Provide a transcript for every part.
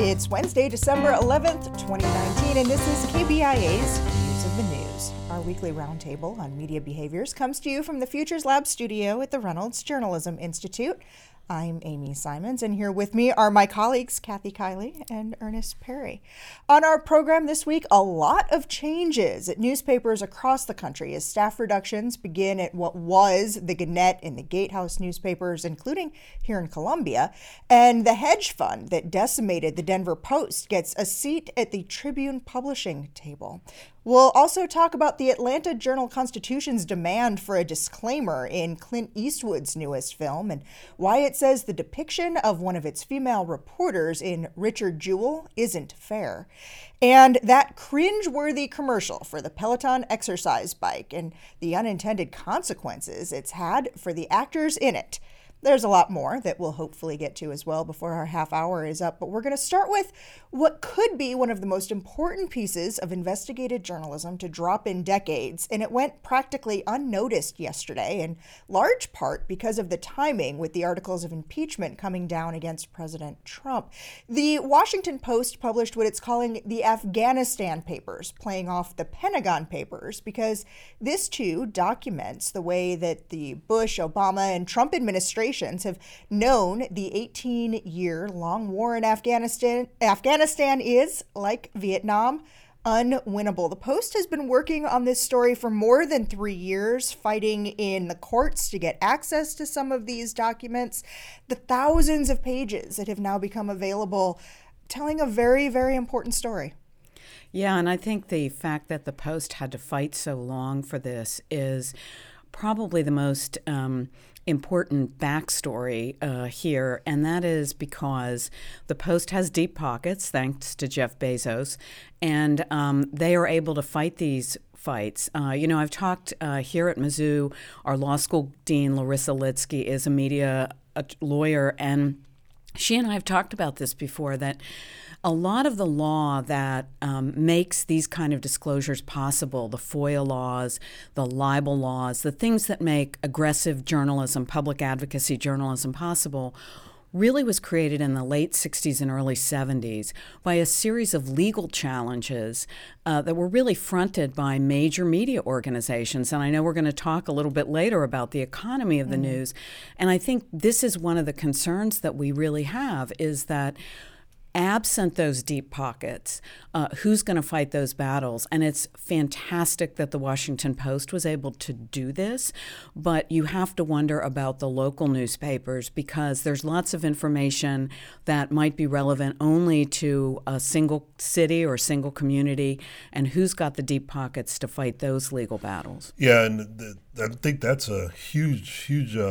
It's Wednesday, December 11th, 2019, and this is KBIA's News of the News. Our weekly roundtable on media behaviors comes to you from the Futures Lab studio at the Reynolds Journalism Institute. I'm Amy Simons, and here with me are my colleagues, Kathy Kiley and Ernest Perry. On our program this week, a lot of changes at newspapers across the country as staff reductions begin at what was the Gannett and the Gatehouse newspapers, including here in Columbia, and the hedge fund that decimated the Denver Post gets a seat at the Tribune publishing table. We'll also talk about the Atlanta Journal-Constitution's demand for a disclaimer in Clint Eastwood's newest film and why it says the depiction of one of its female reporters in Richard Jewell isn't fair. And that cringe-worthy commercial for the Peloton exercise bike and the unintended consequences it's had for the actors in it. There's a lot more that we'll hopefully get to as well before our half hour is up, but we're going to start with what could be one of the most important pieces of investigative journalism to drop in decades, and it went practically unnoticed yesterday, in large part because of the timing with the articles of impeachment coming down against President Trump. The Washington Post published what it's calling the Afghanistan Papers, playing off the Pentagon Papers, because this too documents the way that the Bush, Obama, and Trump administrations have known the 18-year-long war in Afghanistan. Afghanistan is, like Vietnam, unwinnable. The Post has been working on this story for more than 3 years, fighting in the courts to get access to some of these documents. The thousands of pages that have now become available, telling a very, very important story. Yeah, and I think the fact that the Post had to fight so long for this is probably the most important backstory here, and that is because the Post has deep pockets, thanks to Jeff Bezos, and they are able to fight these fights. I've talked here at Mizzou, our law school dean, Larissa Litsky, is a lawyer, and she and I have talked about this before, that a lot of the law that makes these kind of disclosures possible, the FOIA laws, the libel laws, the things that make aggressive journalism, public advocacy journalism possible, really was created in the late 60s and early 70s by a series of legal challenges that were really fronted by major media organizations. And I know we're going to talk a little bit later about the economy of the news. And I think this is one of the concerns that we really have, is that absent those deep pockets, who's going to fight those battles? And it's fantastic that the Washington Post was able to do this, but you have to wonder about the local newspapers, because there's lots of information that might be relevant only to a single city or a single community, and who's got the deep pockets to fight those legal battles. Yeah, and I think that's a huge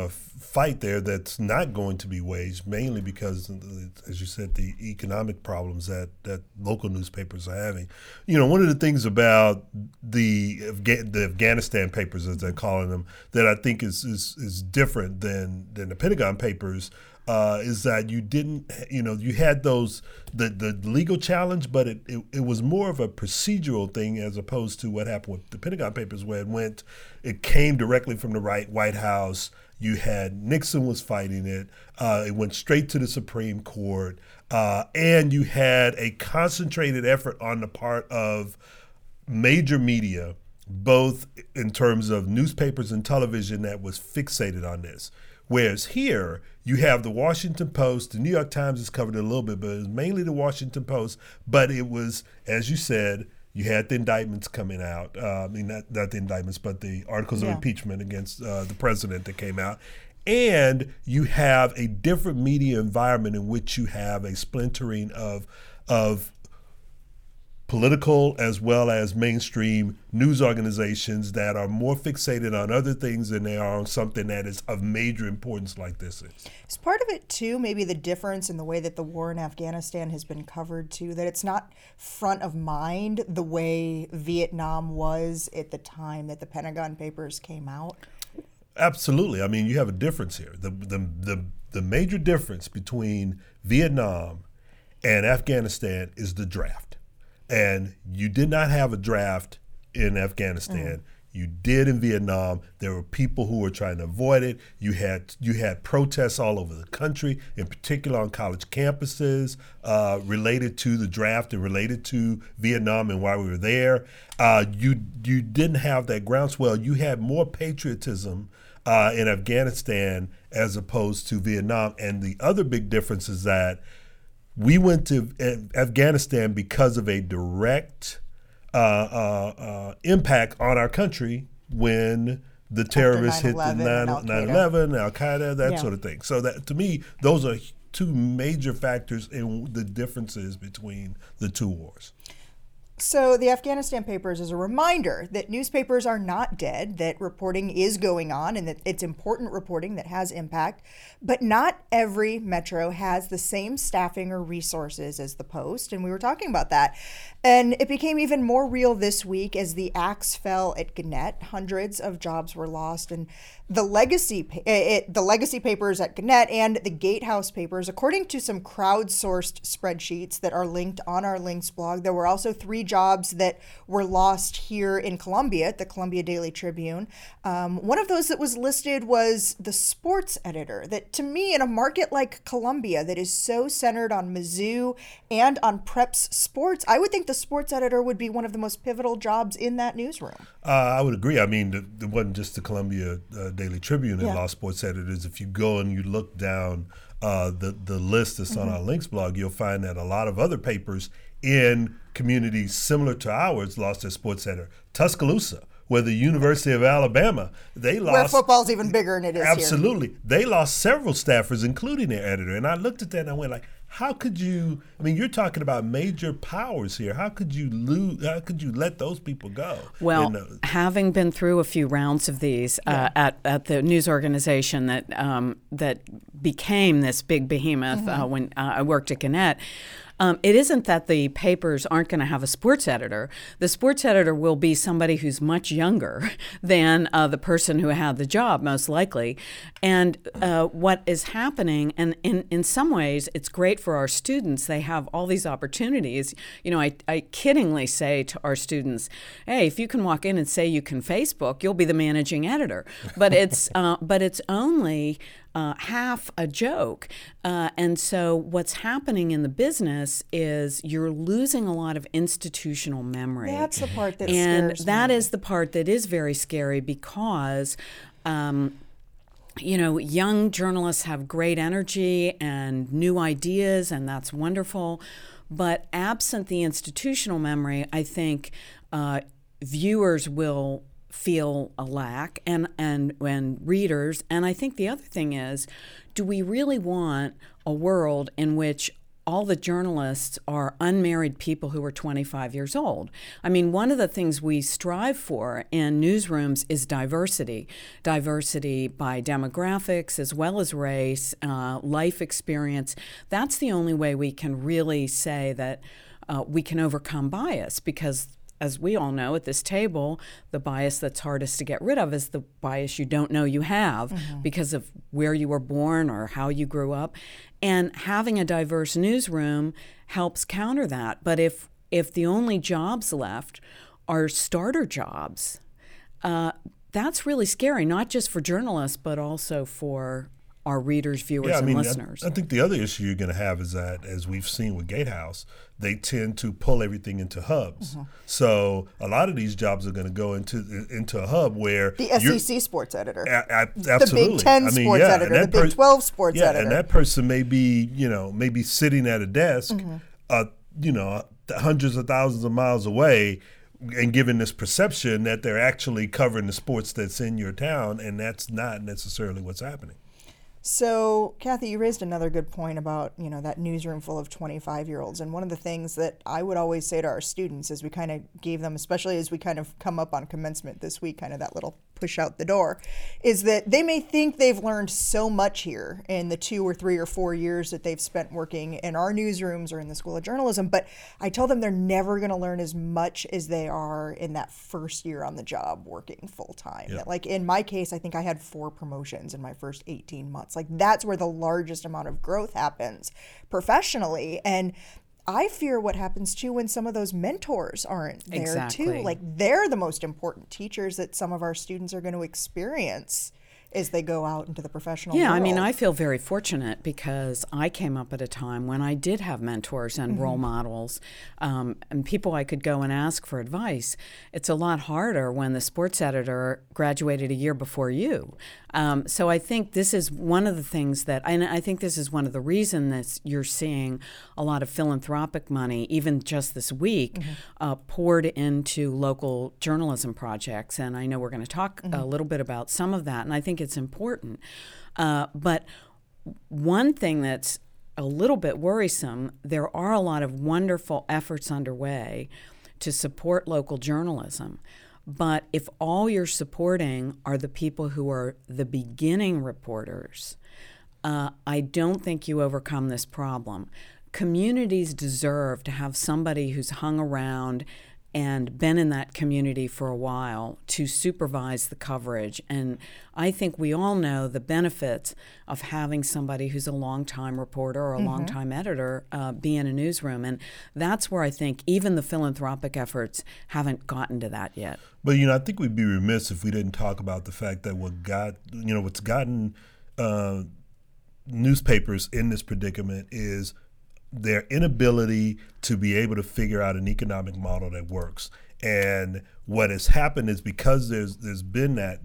fight there that's not going to be waged, mainly because, as you said, the economic problems that local newspapers are having. You know, one of the things about the Afghanistan Papers, as they're calling them, that I think is different than the Pentagon Papers, is that you had the legal challenge, but it was more of a procedural thing as opposed to what happened with the Pentagon Papers, where it came directly from the White House. You had Nixon was fighting it. It went straight to the Supreme Court. And you had a concentrated effort on the part of major media, both in terms of newspapers and television, that was fixated on this. Whereas here, you have the Washington Post, the New York Times has covered it a little bit, but it was mainly the Washington Post. But it was, as you said, you had the indictments coming out. Not the indictments, but the articles of impeachment against the president that came out. And you have a different media environment in which you have a splintering of political as well as mainstream news organizations that are more fixated on other things than they are on something that is of major importance like this is. Is part of it, too, maybe the difference in the way that the war in Afghanistan has been covered, too, that it's not front of mind the way Vietnam was at the time that the Pentagon Papers came out? Absolutely. I mean, you have a difference here. The major difference between Vietnam and Afghanistan is the draft. And you did not have a draft in Afghanistan. You did in Vietnam. There were people who were trying to avoid it. You had protests all over the country, in particular on college campuses, related to the draft and related to Vietnam and why we were there. You didn't have that groundswell. You had more patriotism in Afghanistan as opposed to Vietnam. And the other big difference is that we went to Afghanistan because of a direct impact on our country when the terrorists hit the 9/11, Al-Qaeda, that sort of thing. So that, to me, those are two major factors in the differences between the two wars. So the Afghanistan Papers is a reminder that newspapers are not dead, that reporting is going on, and that it's important reporting that has impact. But not every metro has the same staffing or resources as the Post, and we were talking about that. And it became even more real this week as the axe fell at Gannett. Hundreds of jobs were lost, and the legacy papers at Gannett and the Gatehouse papers, according to some crowdsourced spreadsheets that are linked on our links blog, there were also 3 jobs that were lost here in Columbia at the Columbia Daily Tribune. One of those that was listed was the sports editor. That, to me, in a market like Columbia that is so centered on Mizzou and on Preps sports, I would think the sports editor would be one of the most pivotal jobs in that newsroom. I would agree. I mean, it wasn't just the Columbia Daily Tribune that lost sports editors. If you go and you look down the list that's on our links blog, you'll find that a lot of other papers in communities similar to ours lost their sports editor. Tuscaloosa, where the University of Alabama, they lost. Where football's even bigger than it is absolutely. here. They lost several staffers, including their editor. And I looked at that and I went like, how could you? I mean, you're talking about major powers here. How could you lose? How could you let those people go? Well, having been through a few rounds of these at the news organization that became this big behemoth when I worked at Gannett. It isn't that the papers aren't going to have a sports editor. The sports editor will be somebody who's much younger than the person who had the job, most likely. And what is happening, and in some ways, it's great for our students. They have all these opportunities. You know, I kiddingly say to our students, hey, if you can walk in and say you can Facebook, you'll be the managing editor. But it's only half a joke. And so what's happening in the business is you're losing a lot of institutional memory. That's the part that and scares that me. is the part that is very scary because young journalists have great energy and new ideas, and that's wonderful. But absent the institutional memory, I think viewers will feel a lack and readers. And I think the other thing is, do we really want a world in which all the journalists are unmarried people who are 25 years old? I mean, one of the things we strive for in newsrooms is diversity by demographics as well as race, life experience. That's the only way we can really say that we can overcome bias, because as we all know at this table, the bias that's hardest to get rid of is the bias you don't know you have because of where you were born or how you grew up. And having a diverse newsroom helps counter that. But if the only jobs left are starter jobs, that's really scary, not just for journalists, but also for our readers, viewers, and listeners. I think the other issue you're going to have is that, as we've seen with Gatehouse, they tend to pull everything into hubs. So a lot of these jobs are going to go into a hub where the SEC sports editor, absolutely, the Big Ten sports editor, the Big 12 sports editor, and that person may be sitting at a desk, hundreds of thousands of miles away, and given this perception that they're actually covering the sports that's in your town, and that's not necessarily what's happening. So, Kathy, you raised another good point about, that newsroom full of 25-year-olds. And one of the things that I would always say to our students as we kind of gave them, especially as we kind of come up on commencement this week, kind of that little push out the door, is that they may think they've learned so much here in the 2 or 3 or 4 years that they've spent working in our newsrooms or in the School of Journalism. But I tell them they're never going to learn as much as they are in that first year on the job working full time. Yep. Like in my case, I think I had 4 promotions in my first 18 months. Like that's where the largest amount of growth happens professionally. And I fear what happens too when some of those mentors aren't there Exactly. too. Like, they're the most important teachers that some of our students are going to experience as they go out into the professional world. I mean, I feel very fortunate because I came up at a time when I did have mentors and role models and people I could go and ask for advice. It's a lot harder when the sports editor graduated a year before you. So I think this is one of the things and I think this is one of the reasons that you're seeing a lot of philanthropic money, even just this week, poured into local journalism projects. And I know we're going to talk a little bit about some of that, and I think it's important. But one thing that's a little bit worrisome, there are a lot of wonderful efforts underway to support local journalism. But if all you're supporting are the people who are the beginning reporters, I don't think you overcome this problem. Communities deserve to have somebody who's hung around and been in that community for a while to supervise the coverage. And I think we all know the benefits of having somebody who's a longtime reporter or a longtime editor be in a newsroom. And that's where I think even the philanthropic efforts haven't gotten to that yet. But, I think we'd be remiss if we didn't talk about the fact that what's gotten newspapers in this predicament is their inability to be able to figure out an economic model that works. And what has happened is because there's been that,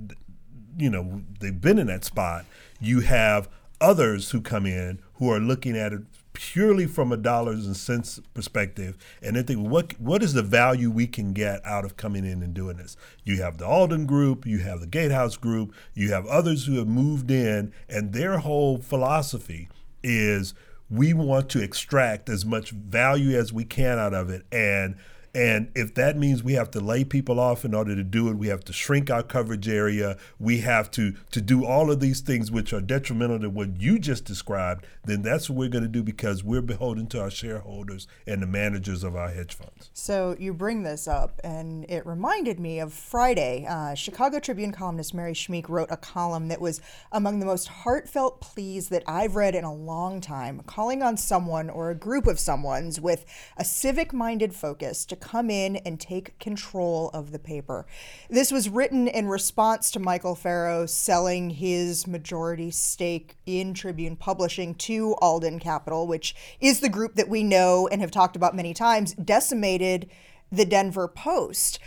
they've been in that spot, you have others who come in who are looking at it purely from a dollars and cents perspective, and they think, what is the value we can get out of coming in and doing this? You have the Alden Group, you have the Gatehouse Group, you have others who have moved in, and their whole philosophy is we want to extract as much value as we can out of it. And if that means we have to lay people off in order to do it, we have to shrink our coverage area, we have to do all of these things which are detrimental to what you just described, then that's what we're going to do because we're beholden to our shareholders and the managers of our hedge funds. So you bring this up, and it reminded me of Friday. Chicago Tribune columnist Mary Schmeek wrote a column that was among the most heartfelt pleas that I've read in a long time, calling on someone or a group of someones with a civic-minded focus to come in and take control of the paper. This was written in response to Michael Farrow selling his majority stake in Tribune Publishing to Alden Capital, which is the group that we know and have talked about many times, decimated the Denver Post.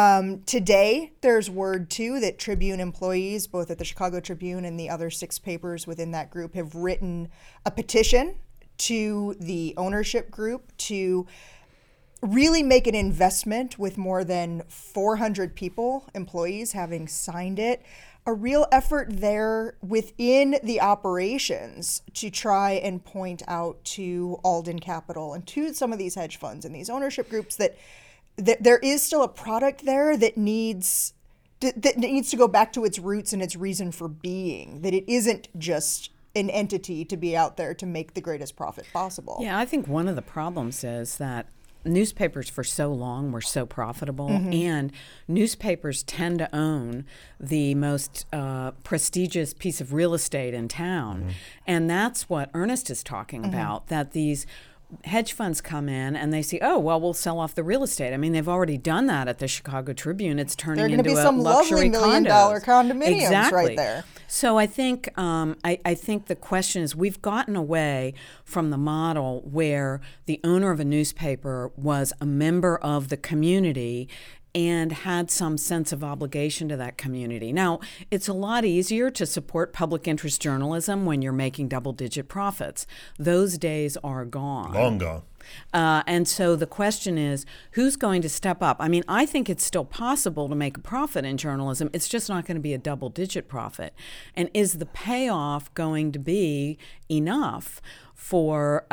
Today, there's word, too, that Tribune employees, both at the Chicago Tribune and the other 6 papers within that group, have written a petition to the ownership group to really make an investment, with more than 400 people, employees, having signed it. A real effort there within the operations to try and point out to Alden Capital and to some of these hedge funds and these ownership groups that there is still a product there that needs to go back to its roots and its reason for being, that it isn't just an entity to be out there to make the greatest profit possible. Yeah, I think one of the problems is that newspapers for so long were so profitable, and newspapers tend to own the most prestigious piece of real estate in town. And that's what Ernest is talking about, that these hedge funds come in and they see, oh, well, we'll sell off the real estate. I mean, they've already done that at the Chicago Tribune. It's turning into a luxury $1 million condominiums exactly. right there. So I think I think the question is, we've gotten away from the model where the owner of a newspaper was a member of the community and had some sense of obligation to that community. Now, it's a lot easier to support public interest journalism when you're making double-digit profits. Those days are gone. Long gone. And so the question is, who's going to step up? I mean, I think it's still possible to make a profit in journalism. It's just not going to be a double-digit profit. And is the payoff going to be enough for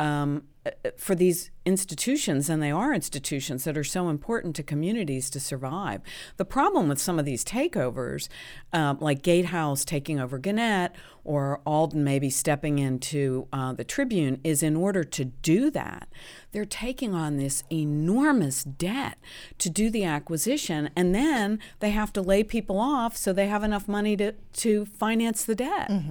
these institutions, and they are institutions that are so important to communities to survive? The problem with some of these takeovers, like Gatehouse taking over Gannett or Alden maybe stepping into the Tribune, is in order to do that, they're taking on this enormous debt to do the acquisition, and then they have to lay people off so they have enough money to finance the debt.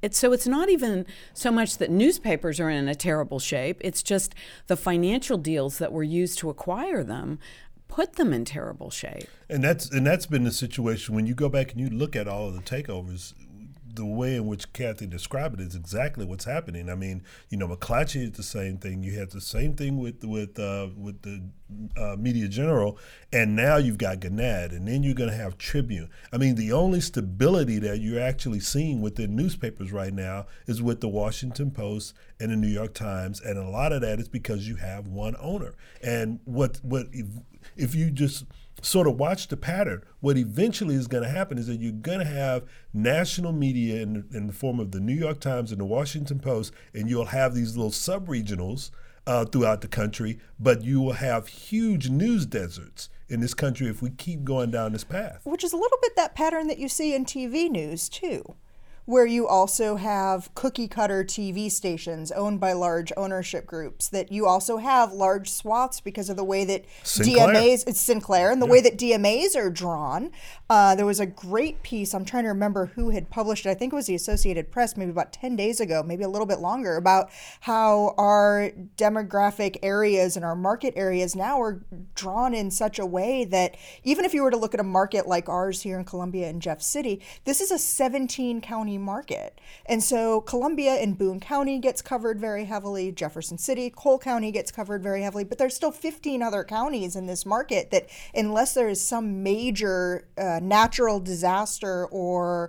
It's not even so much that newspapers are in a terrible shape. It's just the financial deals that were used to acquire them put them in terrible shape. And that's been the situation when you go back and you look at all of the takeovers. The way in which Kathy described it is exactly what's happening. I mean, McClatchy is the same thing. You had the same thing with the Media General, and now you've got Gannett, and then you're going to have Tribune. I mean, the only stability that you're actually seeing within newspapers right now is with the Washington Post and the New York Times, and a lot of that is because you have one owner. And if you just sort of watch the pattern, what eventually is going to happen is that you're going to have national media in the form of the New York Times and the Washington Post, and you'll have these little sub-regionals throughout the country, but you will have huge news deserts in this country if we keep going down this path. Which is a little bit that pattern that you see in TV news, too, where you also have cookie-cutter TV stations owned by large ownership groups, that you also have large swaths because of the way that it's Sinclair, and the way that DMAs are drawn. There was a great piece, I'm trying to remember who had published it, I think it was the Associated Press, maybe about 10 days ago, maybe a little bit longer, about how our demographic areas and our market areas now are drawn in such a way that even if you were to look at a market like ours here in Columbia and Jeff City, this is a 17-county market. And so Columbia and Boone County gets covered very heavily, Jefferson City, Cole County gets covered very heavily, but there's still 15 other counties in this market that unless there is some major natural disaster or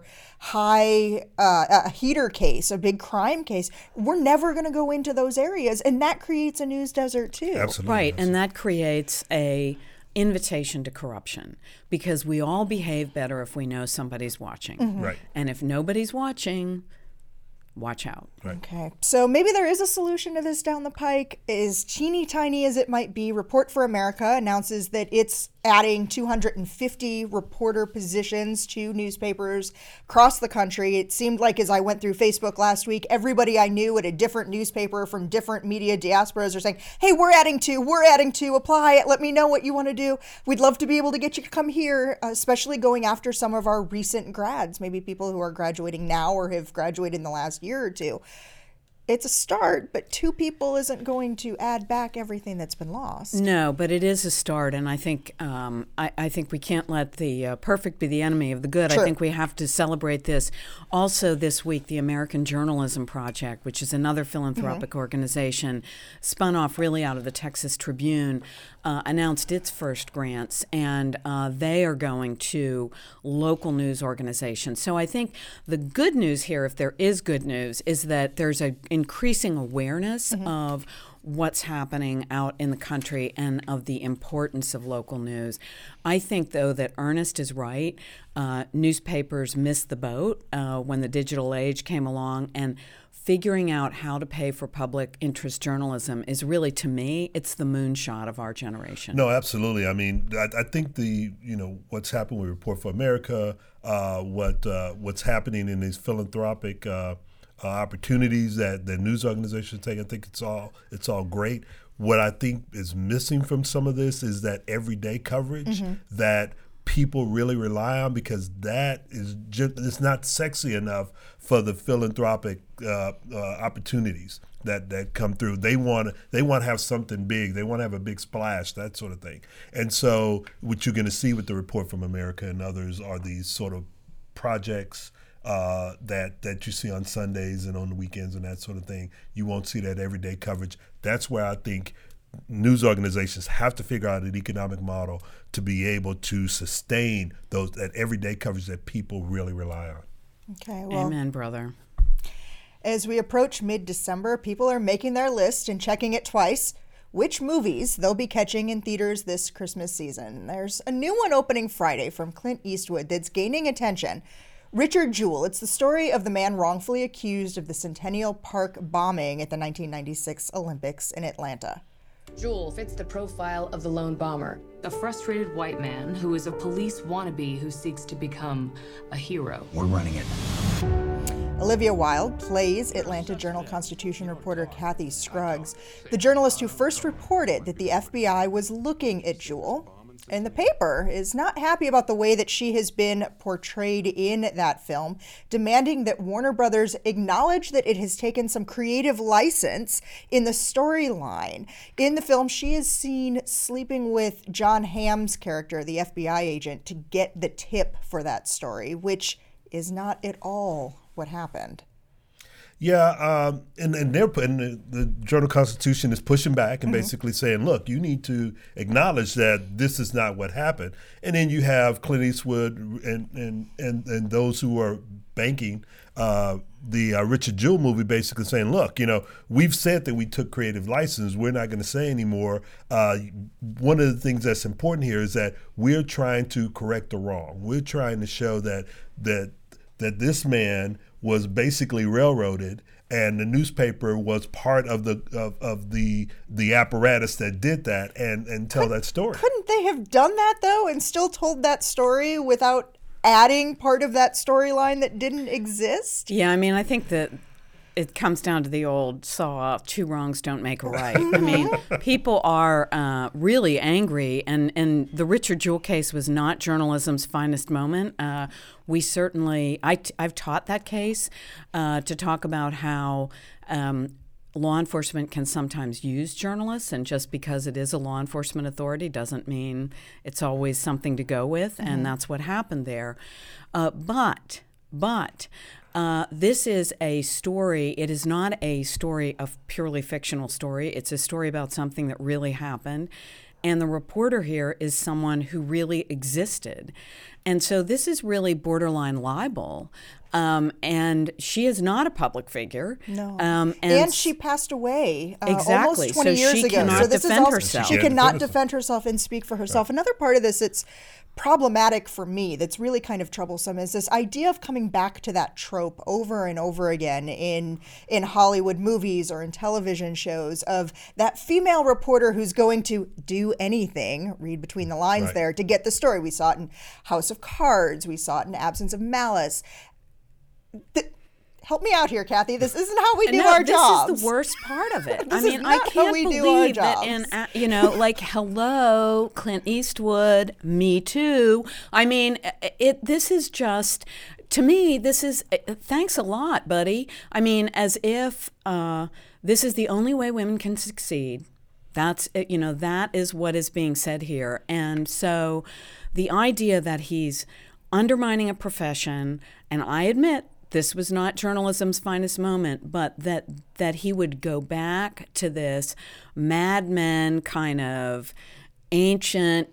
a heater case, a big crime case, we're never going to go into those areas. And that creates a news desert too. Absolutely. Right, and that creates a invitation to corruption, because we all behave better if we know somebody's watching. Mm-hmm. Right. And if nobody's watching, watch out. Right. Okay, so maybe there is a solution to this down the pike. As teeny tiny as it might be, Report for America announces that it's adding 250 reporter positions to newspapers across the country. It seemed like as I went through Facebook last week, everybody I knew at a different newspaper from different media diasporas are saying, hey, we're adding to, apply, let me know what you want to do. We'd love to be able to get you to come here, especially going after some of our recent grads, maybe people who are graduating now or have graduated in the last year or two. It's a start, but 2 people isn't going to add back everything that's been lost. No, but it is a start, and I think I think we can't let the perfect be the enemy of the good. Sure. I think we have to celebrate this. Also this week, the American Journalism Project, which is another philanthropic organization, spun off really out of the Texas Tribune, announced its first grants, and they are going to local news organizations. So I think the good news here, if there is good news, is that there's a increasing awareness of what's happening out in the country and of the importance of local news. I think, though, that Ernest is right. Newspapers missed the boat when the digital age came along, and figuring out how to pay for public interest journalism is really, to me, it's the moonshot of our generation. No, absolutely. I mean, I think what's happened with Report for America, what's happening in these philanthropic opportunities that the news organizations take, I think it's all great. What I think is missing from some of this is that everyday coverage that people really rely on, because that is it's not sexy enough for the philanthropic opportunities that come through. They want to have something big. They want to have a big splash, that sort of thing. And so what you're going to see with the Report from America and others are these sort of projects that you see on Sundays and on the weekends and that sort of thing. You won't see that everyday coverage. That's where I think news organizations have to figure out an economic model to be able to sustain that everyday coverage that people really rely on. Okay, well, amen, brother. As we approach mid-December, people are making their list and checking it twice. Which movies they'll be catching in theaters this Christmas season. There's a new one opening Friday from Clint Eastwood that's gaining attention. Richard Jewell. It's the story of the man wrongfully accused of the Centennial Park bombing at the 1996 Olympics in Atlanta. Jewell fits the profile of the lone bomber, a frustrated white man who is a police wannabe who seeks to become a hero. We're running it. Olivia Wilde plays Atlanta Journal-Constitution reporter Kathy Scruggs, the journalist who first reported that the FBI was looking at Jewell. And the paper is not happy about the way that she has been portrayed in that film, demanding that Warner Brothers acknowledge that it has taken some creative license in the storyline. In the film, she is seen sleeping with John Hamm's character, the FBI agent, to get the tip for that story, which is not at all what happened. Yeah, and they're putting the Journal-Constitution is pushing back and basically saying, look, you need to acknowledge that this is not what happened. And then you have Clint Eastwood and those who are banking the Richard Jewell movie basically saying, look, we've said that we took creative license. We're not going to say anymore. One of the things that's important here is that we're trying to correct the wrong. We're trying to show that this man was basically railroaded, and the newspaper was part of the apparatus that did that and tell that story. Couldn't they have done that, though, and still told that story without adding part of that storyline that didn't exist? Yeah, I mean, I think that it comes down to the old saw, two wrongs don't make a right. I mean, people are really angry, and the Richard Jewell case was not journalism's finest moment. We certainly, I've taught that case to talk about how law enforcement can sometimes use journalists, and just because it is a law enforcement authority doesn't mean it's always something to go with, and that's what happened there. But this is a story. It is not a story of purely fictional story. It's a story about something that really happened. And the reporter here is someone who really existed. And so this is really borderline libel. And she is not a public figure. No. And she passed away exactly. almost 20 years ago. Cannot so this defend is also, herself. She cannot defend herself and speak for herself. Right. Another part of this that's problematic for me, that's really kind of troublesome, is this idea of coming back to that trope over and over again in Hollywood movies or in television shows of that female reporter who's going to do anything, read between the lines there, to get the story. We saw it in House of Cards. We saw it in Absence of Malice. Help me out here, Kathy. This isn't how we do our jobs. This is the worst part of it. I mean, I can't believe that hello, Clint Eastwood, Me Too. I mean, this is just, to me, this is, thanks a lot, buddy. I mean, as if this is the only way women can succeed. That's, that is what is being said here. And so the idea that he's undermining a profession, and I admit, this was not journalism's finest moment, but that he would go back to this Mad Men kind of ancient,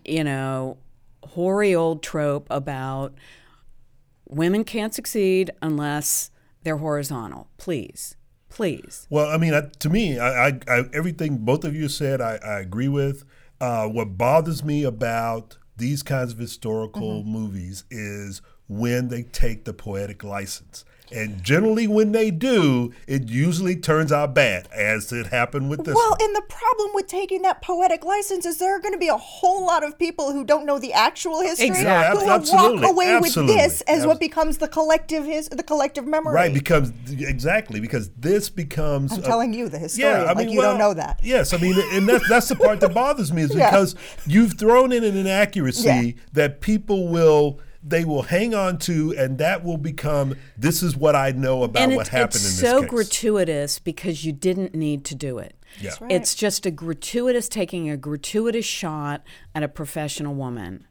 hoary old trope about women can't succeed unless they're horizontal. Please. Well, I mean, to me, I everything both of you said, I agree with. What bothers me about these kinds of historical movies is when they take the poetic license. And generally when they do, it usually turns out bad, as it happened with this one. And the problem with taking that poetic license is there are going to be a whole lot of people who don't know the actual history who will walk away with this as what becomes the collective memory. Right, because this becomes... I'm telling you, the historian, you don't know that. Yes, I mean, and that's the part that bothers me is because you've thrown in an inaccuracy that people will... They will hang on to, and that will become, this is what I know about what happened in this case. And it's so gratuitous because you didn't need to do it. Yeah. That's right. It's just taking a gratuitous shot at a professional woman.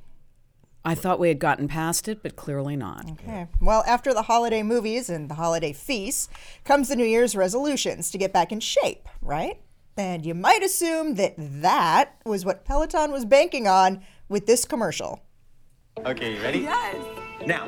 I thought we had gotten past it, but clearly not. Okay. Well, after the holiday movies and the holiday feasts comes the New Year's resolutions to get back in shape, right? And you might assume that was what Peloton was banking on with this commercial. Okay, you ready? Yes. Now.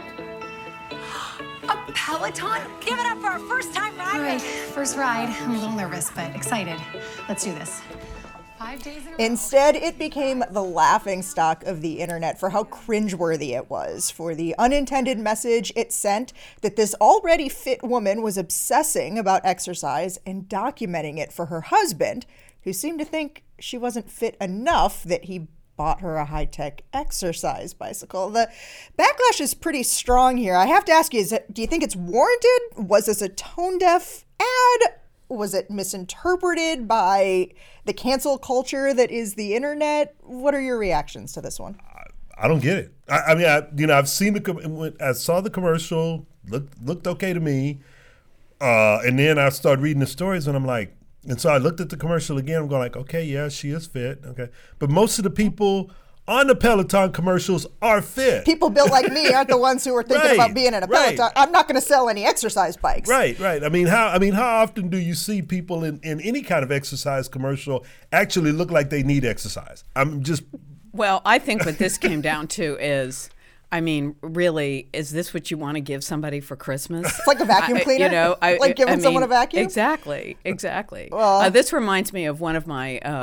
A Peloton? Give it up for our first time ride. All right, first ride. I'm a little nervous, but excited. Let's do this. 5 days in a row. Instead, it became the laughingstock of the internet for how cringeworthy it was, for the unintended message it sent that this already fit woman was obsessing about exercise and documenting it for her husband, who seemed to think she wasn't fit enough that he bought her a high-tech exercise bicycle. The backlash is pretty strong here. I have to ask you, do you think it's warranted? Was this a tone-deaf ad? Was it misinterpreted by the cancel culture that is the internet. What are your reactions to this one? I don't get it. I mean, I've seen I saw the commercial, looked okay to me, and then I started reading the stories, and I'm like, and so I looked at the commercial again. I'm going like, okay, yeah, she is fit, okay, but most of the people on the Peloton commercials are fit. People built like me aren't the ones who are thinking about being in a Peloton. I'm not going to sell any exercise bikes. Right. I mean, how often do you see people in any kind of exercise commercial actually look like they need exercise? Well, I think what this came down to is, I mean, really, is this what you want to give somebody for Christmas? It's like a vacuum cleaner? Like giving someone a vacuum? Exactly. Well, This reminds me of one of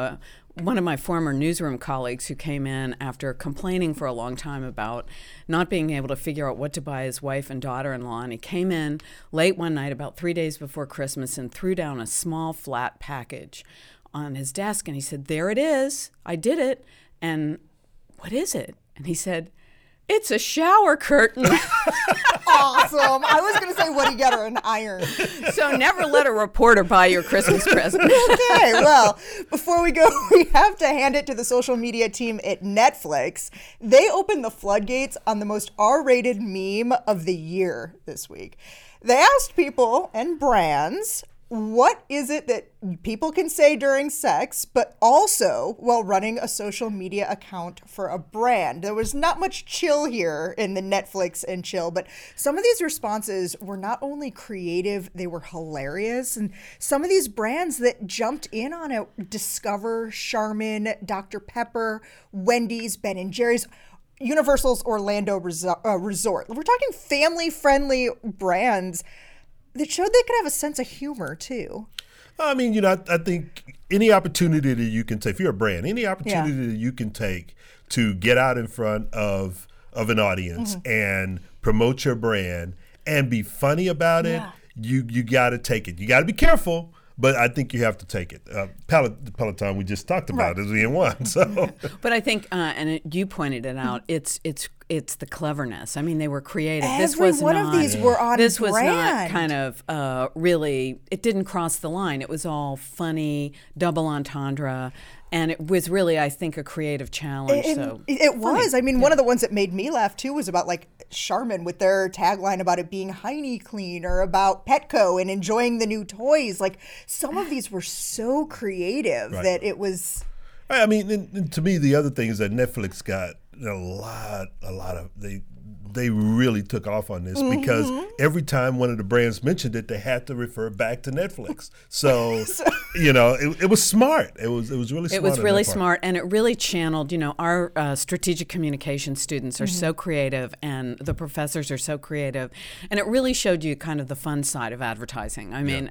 my former newsroom colleagues who came in after complaining for a long time about not being able to figure out what to buy his wife and daughter-in-law. And he came in late one night, about 3 days before Christmas, and threw down a small flat package on his desk. And he said, "There it is. I did it. And what is it?" And he said, "It's a shower curtain." Awesome. I was going to say, what do you get her, an iron? So never let a reporter buy your Christmas present. Okay, well, before we go, we have to hand it to the social media team at Netflix. They opened the floodgates on the most R-rated meme of the year this week. They asked people and brands, what is it that people can say during sex, but also while running a social media account for a brand? There was not much chill here in the Netflix and chill, but some of these responses were not only creative, they were hilarious. And some of these brands that jumped in on it, Discover, Charmin, Dr. Pepper, Wendy's, Ben & Jerry's, Universal's Orlando Resort. We're talking family-friendly brands that showed they could have a sense of humor, too. I mean, I think any opportunity that you can take, if you're a brand, any opportunity that you can take to get out in front of an audience and promote your brand and be funny about it, you got to take it. You got to be careful, but I think you have to take it. Peloton, we just talked about as being one. So, but I think, you pointed it out, it's the cleverness. I mean, they were creative. Every one of these were on This brand. was not kind of really, it didn't cross the line. It was all funny, double entendre. And it was really, I think, a creative challenge. It was. I mean, one of the ones that made me laugh, too, was about, like, Charmin with their tagline about it being Heine clean, or about Petco and enjoying the new toys. Like, some of these were so creative that it was... I mean, and to me, the other thing is that Netflix got a lot of... They really took off on this because every time one of the brands mentioned it, they had to refer back to Netflix. So it was smart. It was really smart. It was really smart, and it really channeled, our strategic communication students are so creative, and the professors are so creative, and it really showed you kind of the fun side of advertising. I mean,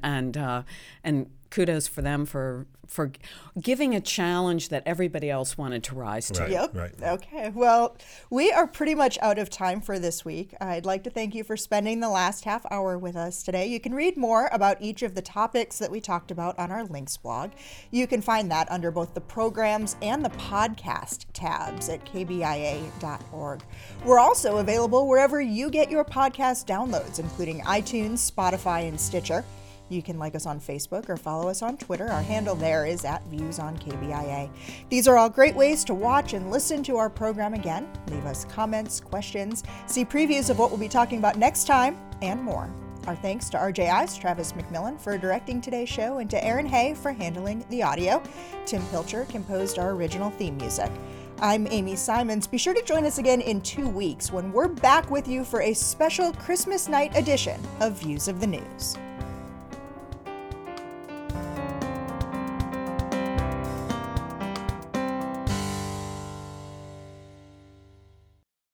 and kudos for them for giving a challenge that everybody else wanted to rise to. Right. Okay. Well, we are pretty much out of time for this week. I'd like to thank you for spending the last half hour with us today. You can read more about each of the topics that we talked about on our links blog. You can find that under both the programs and the podcast tabs at kbia.org. We're also available wherever you get your podcast downloads, including iTunes, Spotify, and Stitcher. You can like us on Facebook or follow us on Twitter. Our handle there is @ViewsOnKBIA. These are all great ways to watch and listen to our program again. Leave us comments, questions, see previews of what we'll be talking about next time, and more. Our thanks to RJI's Travis McMillan for directing today's show, and to Aaron Hay for handling the audio. Tim Pilcher composed our original theme music. I'm Amy Simons. Be sure to join us again in 2 weeks when we're back with you for a special Christmas night edition of Views of the News.